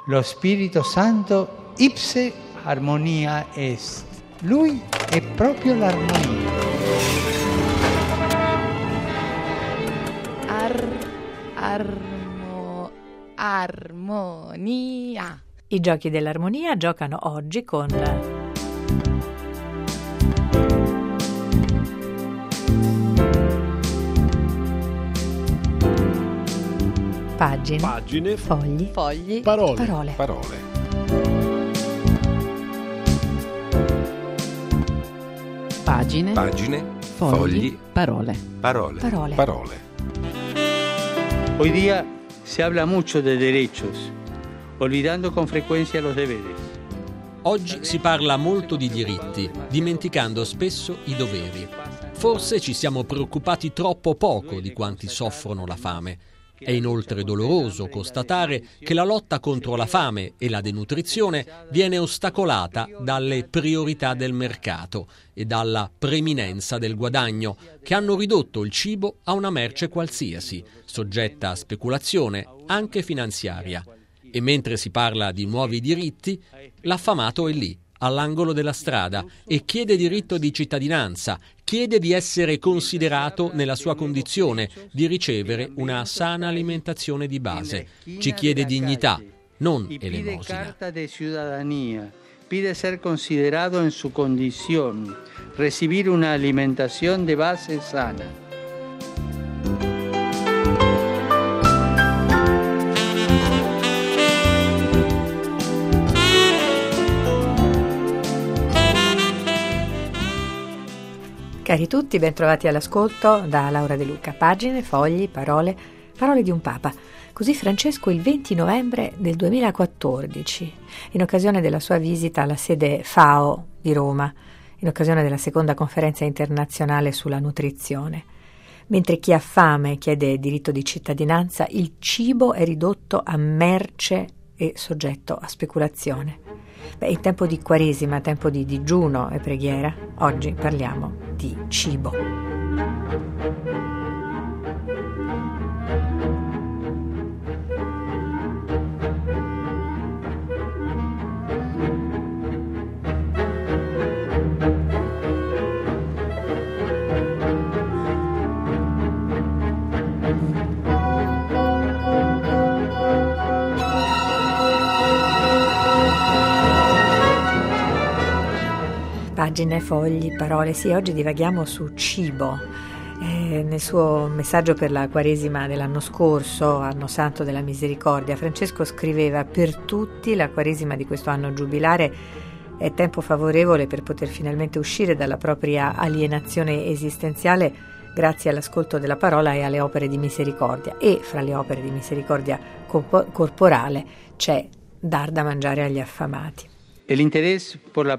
Lo Spirito Santo ipse armonia est. Lui è proprio l'armonia. Armonia. I giochi dell'armonia giocano oggi con pagine, fogli, parole. Pagine, fogli, parole. Hoy día se habla mucho de derechos, olvidando con frecuencia los deberes. Oggi si parla molto di diritti, dimenticando spesso i doveri. Forse ci siamo preoccupati troppo poco di quanti soffrono la fame. È inoltre doloroso constatare che la lotta contro la fame e la denutrizione viene ostacolata dalle priorità del mercato e dalla preminenza del guadagno, che hanno ridotto il cibo a una merce qualsiasi, soggetta a speculazione anche finanziaria. E mentre si parla di nuovi diritti, l'affamato è lì, all'angolo della strada, e chiede diritto di cittadinanza, chiede di essere considerato nella sua condizione, di ricevere una sana alimentazione di base. Ci chiede dignità, non elemosina. Pide ser considerado en su condición, recibir una alimentación de base sana. Cari tutti, ben trovati all'ascolto da Laura De Luca. Pagine, fogli, parole di un Papa. Così Francesco il 20 novembre del 2014, in occasione della sua visita alla sede FAO di Roma, in occasione della seconda conferenza internazionale sulla nutrizione. Mentre chi ha fame chiede diritto di cittadinanza, il cibo è ridotto a merce e soggetto a speculazione. In tempo di Quaresima, tempo di digiuno e preghiera, oggi parliamo di cibo. Pagine, fogli, parole. Sì, oggi divaghiamo su cibo. Nel suo messaggio per la Quaresima dell'anno scorso, anno santo della misericordia, Francesco scriveva: per tutti la Quaresima di questo anno giubilare è tempo favorevole per poter finalmente uscire dalla propria alienazione esistenziale grazie all'ascolto della parola e alle opere di misericordia. E fra le opere di misericordia corporale c'è dar da mangiare agli affamati. L'interesse per la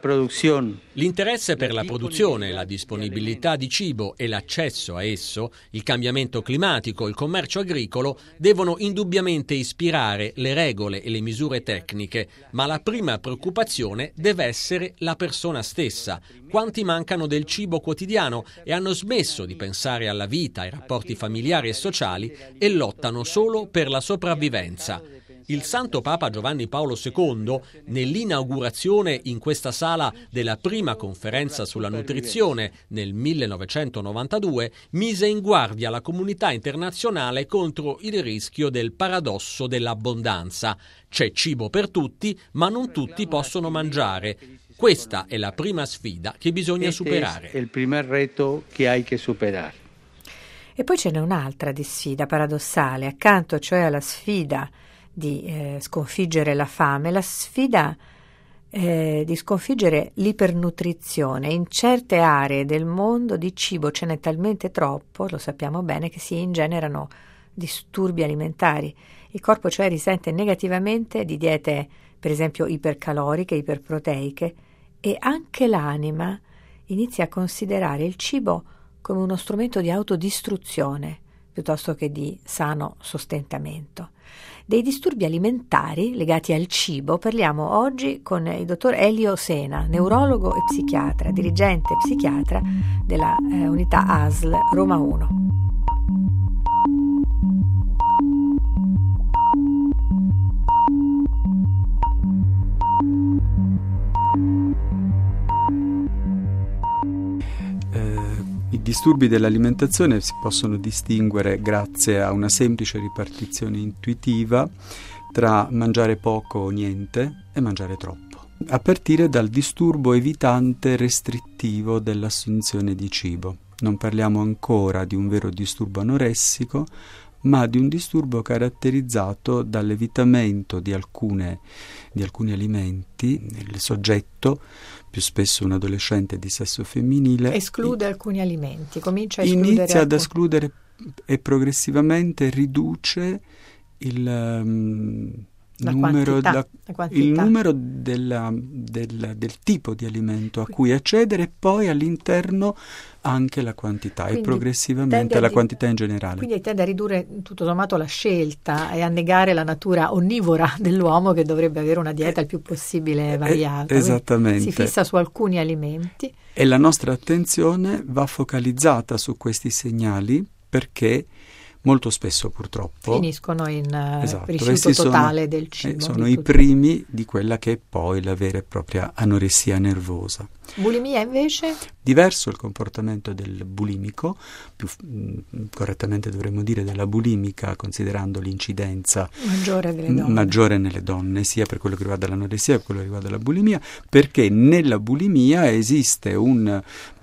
produzione, la disponibilità di cibo e l'accesso a esso, il cambiamento climatico, il commercio agricolo devono indubbiamente ispirare le regole e le misure tecniche, ma la prima preoccupazione deve essere la persona stessa. Quanti mancano del cibo quotidiano e hanno smesso di pensare alla vita, ai rapporti familiari e sociali e lottano solo per la sopravvivenza. Il Santo Papa Giovanni Paolo II, nell'inaugurazione in questa sala della prima conferenza sulla nutrizione nel 1992, mise in guardia la comunità internazionale contro il rischio del paradosso dell'abbondanza. C'è cibo per tutti, ma non tutti possono mangiare. Questa è la prima sfida che bisogna superare. È il primo reto che hai che superare. E poi ce n'è un'altra di sfida paradossale, accanto cioè alla sfida di sconfiggere la fame, la sfida di sconfiggere l'ipernutrizione. In certe aree del mondo di cibo ce n'è talmente troppo, lo sappiamo bene, che si ingenerano disturbi alimentari. Il corpo cioè risente negativamente di diete, per esempio, ipercaloriche, iperproteiche, e anche l'anima inizia a considerare il cibo come uno strumento di autodistruzione piuttosto che di sano sostentamento. Dei disturbi alimentari legati al cibo parliamo oggi con il dottor Elio Sena, neurologo e psichiatra, dirigente psichiatra della unità ASL Roma 1. I disturbi dell'alimentazione si possono distinguere grazie a una semplice ripartizione intuitiva tra mangiare poco o niente e mangiare troppo, a partire dal disturbo evitante restrittivo dell'assunzione di cibo. Non parliamo ancora di un vero disturbo anoressico, ma di un disturbo caratterizzato dall'evitamento di alcuni alimenti. Il soggetto, più spesso un adolescente di sesso femminile, esclude alcuni alimenti, comincia a escludere inizia ad escludere e progressivamente riduce il numero del tipo di alimento a cui accedere, e poi all'interno anche la quantità, quindi, e progressivamente la quantità in generale. Quindi tende a ridurre tutto sommato la scelta e a negare la natura onnivora dell'uomo, che dovrebbe avere una dieta il più possibile variata. Esattamente. Si fissa su alcuni alimenti. E la nostra attenzione va focalizzata su questi segnali, perché molto spesso purtroppo finiscono in rifiuto totale del cibo. Sono i primi di quella che è poi la vera e propria anoressia nervosa. Bulimia invece? Diverso il comportamento del bulimico, più correttamente dovremmo dire della bulimica, considerando l'incidenza maggiore nelle donne, sia per quello che riguarda l'anoressia che per quello che riguarda la bulimia, perché nella bulimia esiste un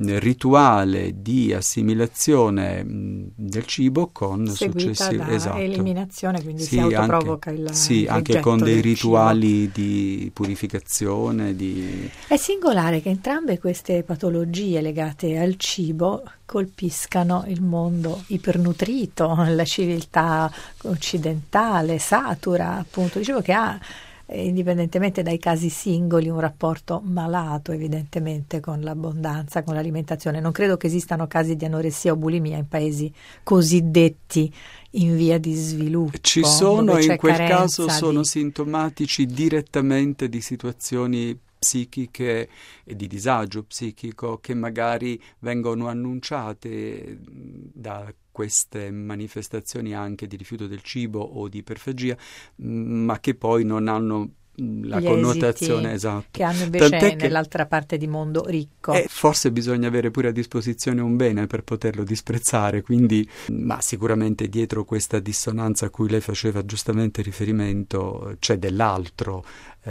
rituale di assimilazione del cibo con seguita eliminazione, quindi si autoprovoca il anche con dei rituali di purificazione. È singolare che entrambe queste patologie legate al cibo colpiscano il mondo ipernutrito, la civiltà occidentale, satura, appunto. Dicevo che ha, indipendentemente dai casi singoli, un rapporto malato evidentemente con l'abbondanza, con l'alimentazione. Non credo che esistano casi di anoressia o bulimia in paesi cosiddetti in via di sviluppo. Ci sono, in quel caso sono sintomatici direttamente di situazioni psichiche e di disagio psichico che magari vengono annunciate da queste manifestazioni anche di rifiuto del cibo o di iperfagia, ma che poi non hanno la connotazione esatta che hanno invece nell'altra parte di mondo ricco. Forse bisogna avere pure a disposizione un bene per poterlo disprezzare, quindi, ma sicuramente dietro questa dissonanza a cui lei faceva giustamente riferimento c'è dell'altro,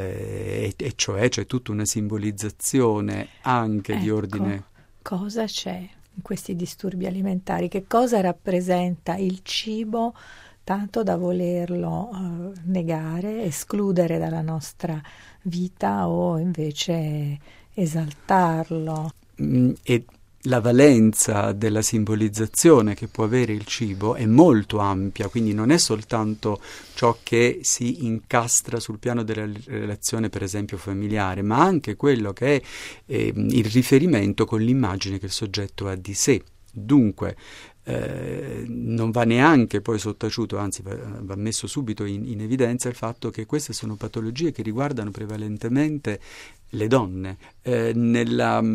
e cioè c'è tutta una simbolizzazione anche di ordine. Cosa c'è in questi disturbi alimentari? Che cosa rappresenta il cibo tanto da volerlo negare, escludere dalla nostra vita, o invece esaltarlo? E la valenza della simbolizzazione che può avere il cibo è molto ampia, quindi non è soltanto ciò che si incastra sul piano della relazione, per esempio familiare, ma anche quello che è il riferimento con l'immagine che il soggetto ha di sé. Dunque non va neanche poi sottaciuto, anzi va messo subito in evidenza il fatto che queste sono patologie che riguardano prevalentemente le donne. Nella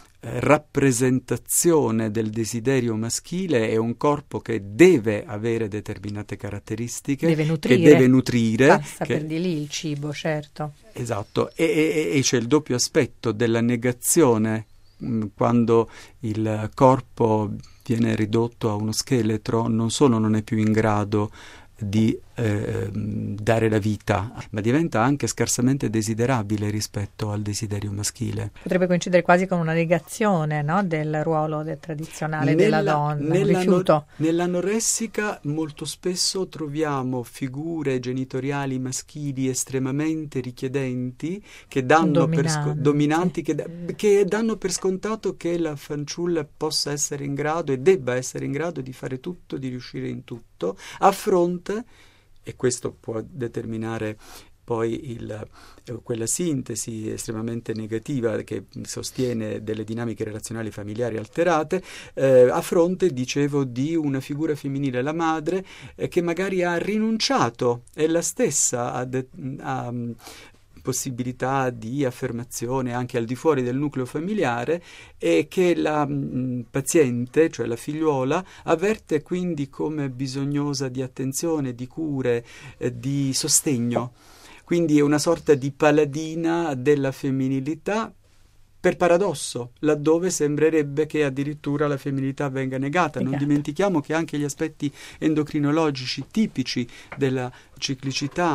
rappresentazione del desiderio maschile è un corpo che deve avere determinate caratteristiche, che deve nutrire. Passa per di lì il cibo, certo. Esatto, e c'è il doppio aspetto della negazione, quando il corpo viene ridotto a uno scheletro, non solo non è più in grado di dare la vita, ma diventa anche scarsamente desiderabile rispetto al desiderio maschile. Potrebbe coincidere quasi con una negazione, no, del ruolo tradizionale della donna, un rifiuto. Nell'anoressica molto spesso troviamo figure genitoriali maschili estremamente richiedenti, che danno dominanti, che danno per scontato che la fanciulla possa essere in grado e debba essere in grado di fare tutto, di riuscire in tutto, a fronte, e questo può determinare poi quella sintesi estremamente negativa che sostiene delle dinamiche relazionali familiari alterate, a fronte, dicevo, di una figura femminile, la madre, che magari ha rinunciato ella stessa a possibilità di affermazione anche al di fuori del nucleo familiare, e che la paziente, cioè la figliuola, avverte quindi come bisognosa di attenzione, di cure, di sostegno. Quindi è una sorta di paladina della femminilità, per paradosso, laddove sembrerebbe che addirittura la femminilità venga negata. Non dimentichiamo che anche gli aspetti endocrinologici tipici della ciclicità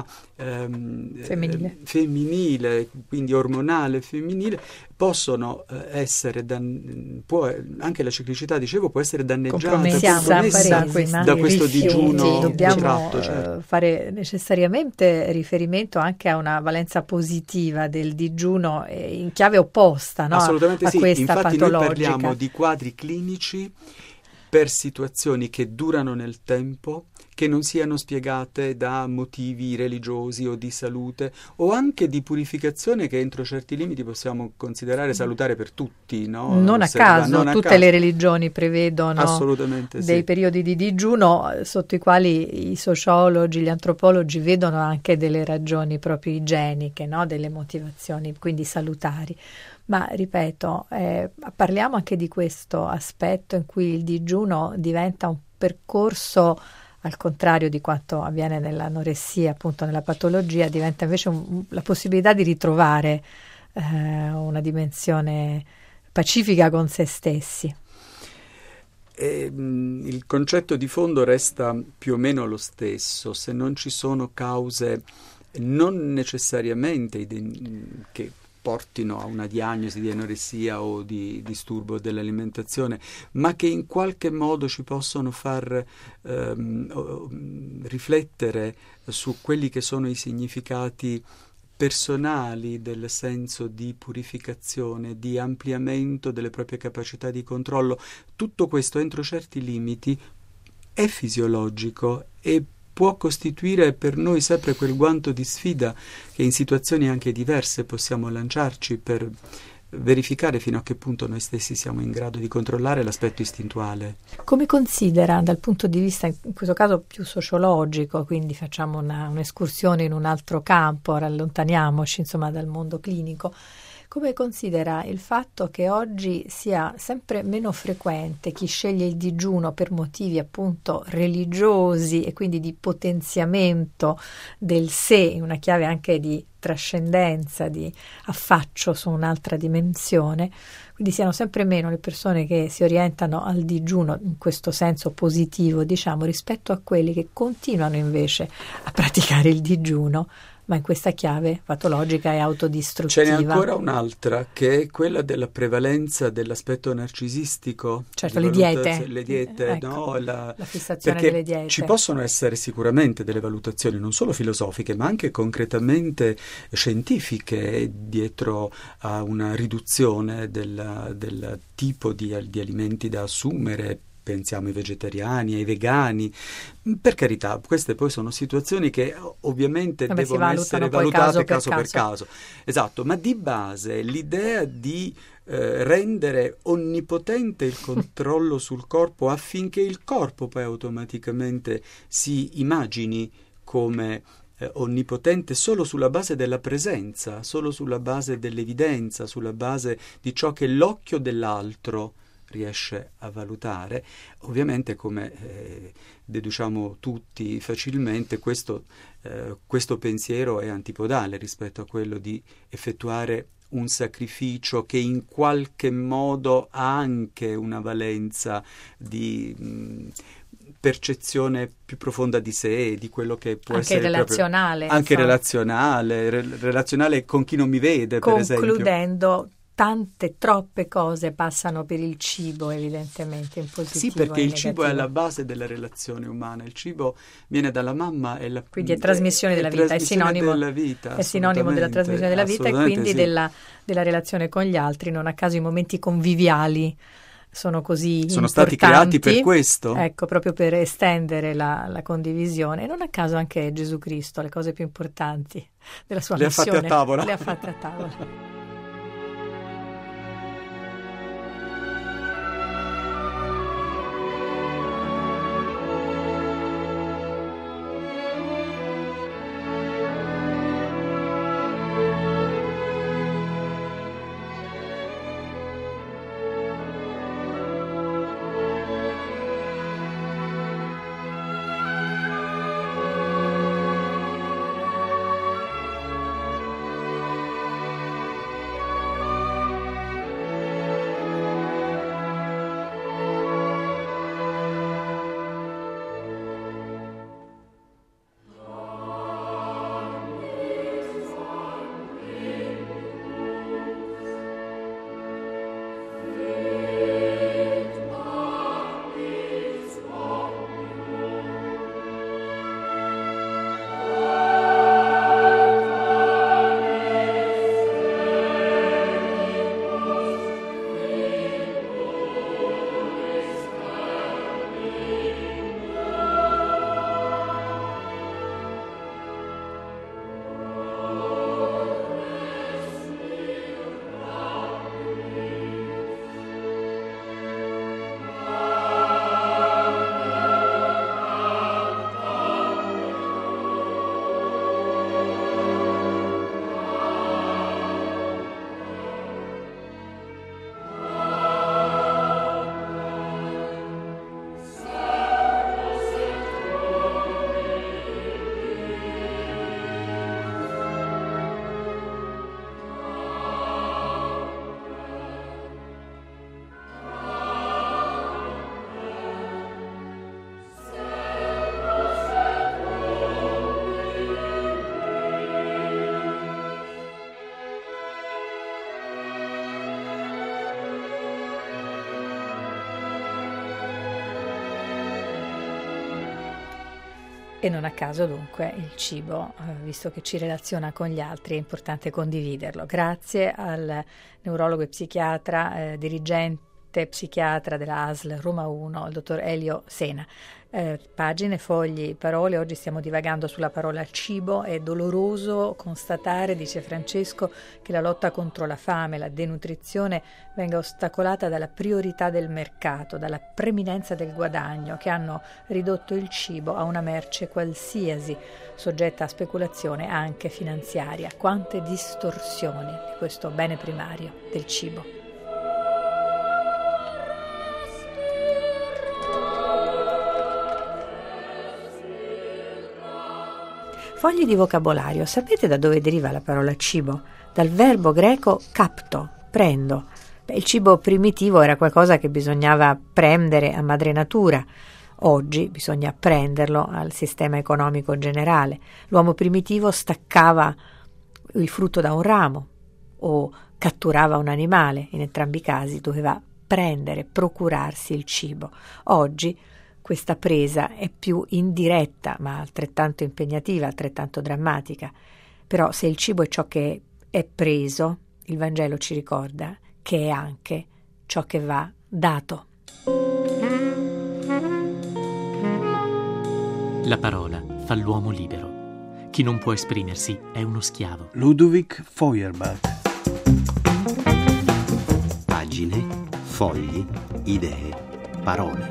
femminile, quindi ormonale femminile, possono essere anche la ciclicità, dicevo, può essere danneggiata da questo digiuno. Dobbiamo fare necessariamente riferimento anche a una valenza positiva del digiuno in chiave opposta, no? Assolutamente a sì. questa Infatti patologica. Noi parliamo di quadri clinici per situazioni che durano nel tempo, che non siano spiegate da motivi religiosi o di salute o anche di purificazione, che entro certi limiti possiamo considerare salutare per tutti, no? Non a caso, tutte le religioni prevedono dei periodi di digiuno sotto i quali i sociologi, gli antropologi vedono anche delle ragioni proprio igieniche, no? Delle motivazioni quindi salutari. Ma ripeto, parliamo anche di questo aspetto in cui il digiuno diventa un percorso, al contrario di quanto avviene nell'anoressia, appunto nella patologia, diventa invece la possibilità di ritrovare una dimensione pacifica con se stessi. Il concetto di fondo resta più o meno lo stesso, se non ci sono cause non necessariamente che portino a una diagnosi di anoressia o di disturbo dell'alimentazione, ma che in qualche modo ci possono far riflettere su quelli che sono i significati personali del senso di purificazione, di ampliamento delle proprie capacità di controllo. Tutto questo entro certi limiti è fisiologico e può costituire per noi sempre quel guanto di sfida che in situazioni anche diverse possiamo lanciarci per verificare fino a che punto noi stessi siamo in grado di controllare l'aspetto istintuale. Come considera dal punto di vista, in questo caso più sociologico, quindi facciamo un'escursione in un altro campo, allontaniamoci insomma dal mondo clinico, come considera il fatto che oggi sia sempre meno frequente chi sceglie il digiuno per motivi appunto religiosi e quindi di potenziamento del sé, in una chiave anche di trascendenza, di affaccio su un'altra dimensione, quindi siano sempre meno le persone che si orientano al digiuno in questo senso positivo, diciamo, rispetto a quelli che continuano invece a praticare il digiuno, ma in questa chiave patologica e autodistruttiva. Ce n'è ancora un'altra, che è quella della prevalenza dell'aspetto narcisistico. Certo, le diete. Ecco, no? La fissazione delle diete. Ci possono essere sicuramente delle valutazioni, non solo filosofiche, ma anche concretamente scientifiche, dietro a una riduzione del tipo di alimenti da assumere. Pensiamo ai vegetariani, ai vegani. Per carità, queste poi sono situazioni che ovviamente devono essere valutate caso per caso. Esatto, ma di base l'idea di rendere onnipotente il controllo sul corpo affinché il corpo poi automaticamente si immagini come onnipotente solo sulla base della presenza, solo sulla base dell'evidenza, sulla base di ciò che l'occhio dell'altro riesce a valutare. Ovviamente, come deduciamo tutti facilmente, questo pensiero è antipodale rispetto a quello di effettuare un sacrificio che in qualche modo ha anche una valenza di percezione più profonda di sé, di quello che può anche essere relazionale, proprio, anche relazionale con chi non mi vede, per esempio. Concludendo, troppe cose passano per il cibo, evidentemente, in positivo. Sì, perché il cibo è negativo. alla base della relazione umana. Il cibo viene dalla mamma, quindi è trasmissione della vita, è sinonimo della trasmissione della vita e quindi sì. della relazione con gli altri. Non a caso i momenti conviviali sono stati creati per questo. Ecco, proprio per estendere la condivisione. E non a caso anche Gesù Cristo, le cose più importanti della sua missione le ha fatte a tavola. E non a caso dunque il cibo, visto che ci relaziona con gli altri, è importante condividerlo. Grazie al neurologo e psichiatra, dirigente psichiatra della ASL Roma 1, il dottor Elio Sena. Pagine, fogli, parole. Oggi stiamo divagando sulla parola cibo. È doloroso constatare, dice Francesco, che la lotta contro la fame, la denutrizione venga ostacolata dalla priorità del mercato, dalla preminenza del guadagno, che hanno ridotto il cibo a una merce qualsiasi, soggetta a speculazione anche finanziaria. Quante distorsioni di questo bene primario del cibo. Fogli di vocabolario. Sapete da dove deriva la parola cibo? Dal verbo greco capto, prendo. Il cibo primitivo era qualcosa che bisognava prendere a madre natura. Oggi bisogna prenderlo al sistema economico generale. L'uomo primitivo staccava il frutto da un ramo o catturava un animale. In entrambi i casi doveva prendere, procurarsi il cibo. Oggi questa presa è più indiretta, ma altrettanto impegnativa, altrettanto drammatica. Però se il cibo è ciò che è preso, il Vangelo ci ricorda che è anche ciò che va dato. La parola fa l'uomo libero. Chi non può esprimersi è uno schiavo. Ludovic Feuerbach. Pagine, fogli, idee, parole.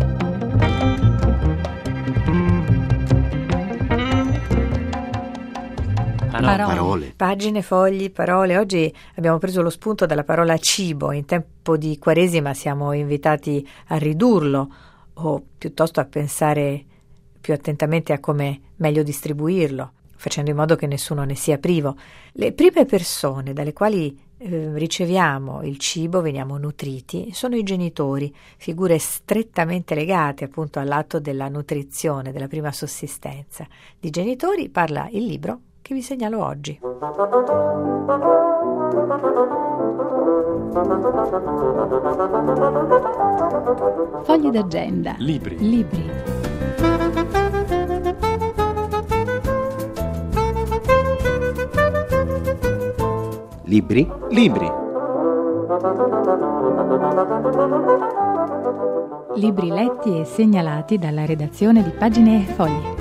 Parole. Pagine, fogli, parole. Oggi abbiamo preso lo spunto dalla parola cibo. In tempo di Quaresima siamo invitati a ridurlo o piuttosto a pensare più attentamente a come meglio distribuirlo, facendo in modo che nessuno ne sia privo. Le prime persone dalle quali riceviamo il cibo, veniamo nutriti, sono i genitori, figure strettamente legate appunto all'atto della nutrizione, della prima sussistenza. Di genitori parla il libro che vi segnalo oggi. Fogli d'agenda. Libri. Libri letti e segnalati dalla redazione di Pagine e Fogli.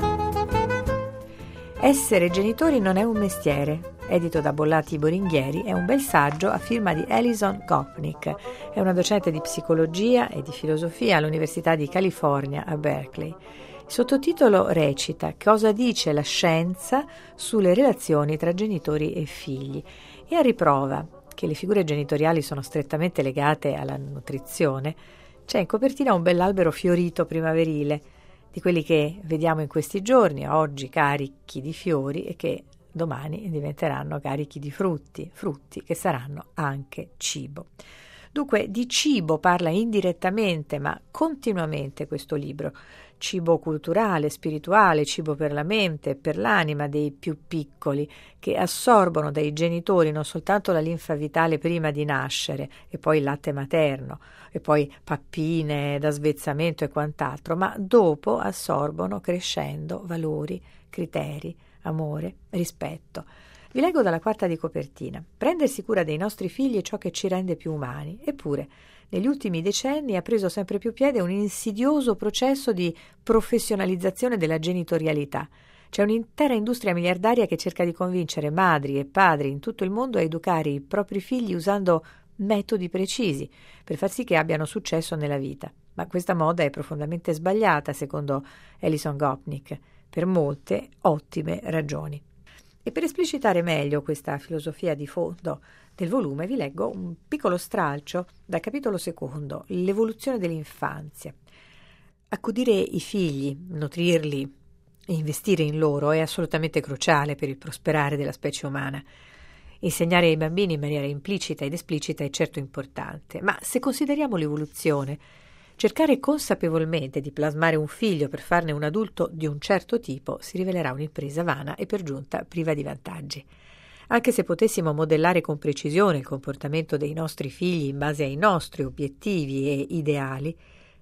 Essere genitori non è un mestiere, edito da Bollati Boringhieri, è un bel saggio a firma di Alison Gopnik. È una docente di psicologia e di filosofia all'Università di California a Berkeley. Il sottotitolo recita «Cosa dice la scienza sulle relazioni tra genitori e figli?» e a riprova che le figure genitoriali sono strettamente legate alla nutrizione, c'è in copertina un bell'albero fiorito primaverile, di quelli che vediamo in questi giorni, oggi carichi di fiori e che domani diventeranno carichi di frutti che saranno anche cibo. Dunque di cibo parla indirettamente ma continuamente questo libro. Cibo culturale, spirituale, cibo per la mente e per l'anima dei più piccoli, che assorbono dai genitori non soltanto la linfa vitale prima di nascere e poi il latte materno e poi pappine da svezzamento e quant'altro, ma dopo assorbono crescendo valori, criteri, amore, rispetto. Vi leggo dalla quarta di copertina. Prendersi cura dei nostri figli è ciò che ci rende più umani, eppure negli ultimi decenni ha preso sempre più piede un insidioso processo di professionalizzazione della genitorialità. C'è un'intera industria miliardaria che cerca di convincere madri e padri in tutto il mondo a educare i propri figli usando metodi precisi per far sì che abbiano successo nella vita. Ma questa moda è profondamente sbagliata, secondo Alison Gopnik, per molte ottime ragioni. E per esplicitare meglio questa filosofia di fondo del volume vi leggo un piccolo stralcio dal capitolo secondo, l'evoluzione dell'infanzia. Accudire i figli, nutrirli e investire in loro è assolutamente cruciale per il prosperare della specie umana. Insegnare ai bambini in maniera implicita ed esplicita è certo importante, ma se consideriamo l'evoluzione, cercare consapevolmente di plasmare un figlio per farne un adulto di un certo tipo si rivelerà un'impresa vana e per giunta priva di vantaggi. Anche se potessimo modellare con precisione il comportamento dei nostri figli in base ai nostri obiettivi e ideali,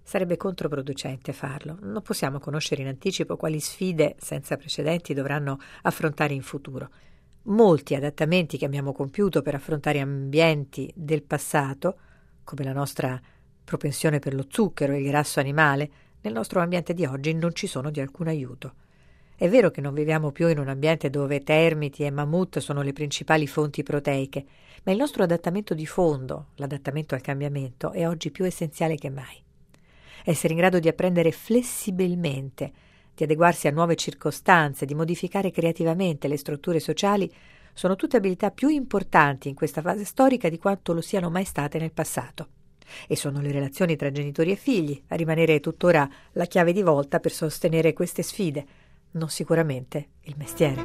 Sarebbe controproducente farlo. Non possiamo conoscere in anticipo quali sfide senza precedenti dovranno affrontare in futuro. Molti adattamenti che abbiamo compiuto per affrontare ambienti del passato, come la nostra propensione per lo zucchero e il grasso animale, nel nostro ambiente di oggi non ci sono di alcun aiuto. È vero che non viviamo più in un ambiente dove termiti e mammut sono le principali fonti proteiche, ma il nostro adattamento di fondo, l'adattamento al cambiamento, è oggi più essenziale che mai. Essere in grado di apprendere flessibilmente, di adeguarsi a nuove circostanze, di modificare creativamente le strutture sociali, sono tutte abilità più importanti in questa fase storica di quanto lo siano mai state nel passato. E sono le relazioni tra genitori e figli a rimanere tuttora la chiave di volta per sostenere queste sfide, non sicuramente il mestiere.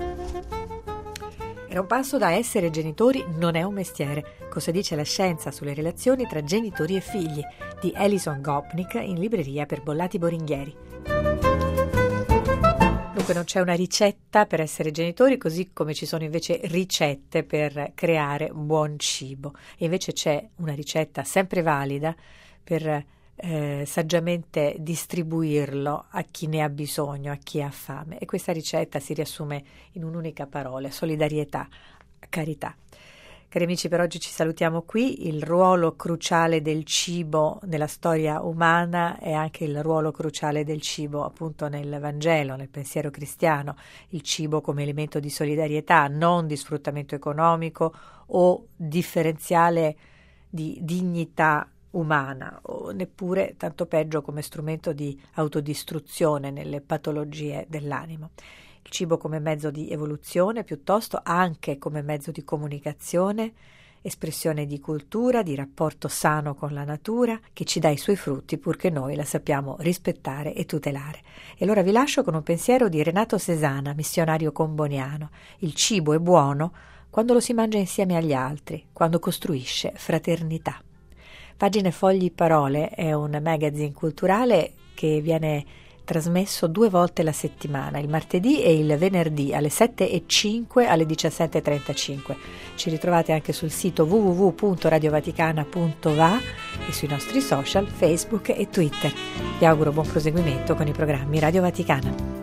Era un passo da essere genitori non è un mestiere. Cosa dice la scienza sulle relazioni tra genitori e figli? Di Alison Gopnik, in libreria per Bollati Boringhieri. Dunque non c'è una ricetta per essere genitori, così come ci sono invece ricette per creare buon cibo. E invece c'è una ricetta sempre valida per saggiamente distribuirlo a chi ne ha bisogno, a chi ha fame. E questa ricetta si riassume in un'unica parola: solidarietà, carità. Cari amici, per oggi ci salutiamo qui. Il ruolo cruciale del cibo nella storia umana è anche il ruolo cruciale del cibo appunto nel Vangelo, nel pensiero cristiano. Il cibo come elemento di solidarietà, non di sfruttamento economico o differenziale di dignità umana, o neppure, tanto peggio, come strumento di autodistruzione nelle patologie dell'animo. Il cibo come mezzo di evoluzione, piuttosto anche come mezzo di comunicazione, espressione di cultura, di rapporto sano con la natura, che ci dà i suoi frutti purché noi la sappiamo rispettare e tutelare. E allora vi lascio con un pensiero di Renato Sesana, missionario comboniano. Il cibo è buono quando lo si mangia insieme agli altri, quando costruisce fraternità. Pagine, Fogli, Parole è un magazine culturale che viene trasmesso 2 volte la settimana, il martedì e il venerdì alle 7:05 alle 17:35. Ci ritrovate anche sul sito www.radiovaticana.va e sui nostri social Facebook e Twitter. Vi auguro buon proseguimento con i programmi Radio Vaticana.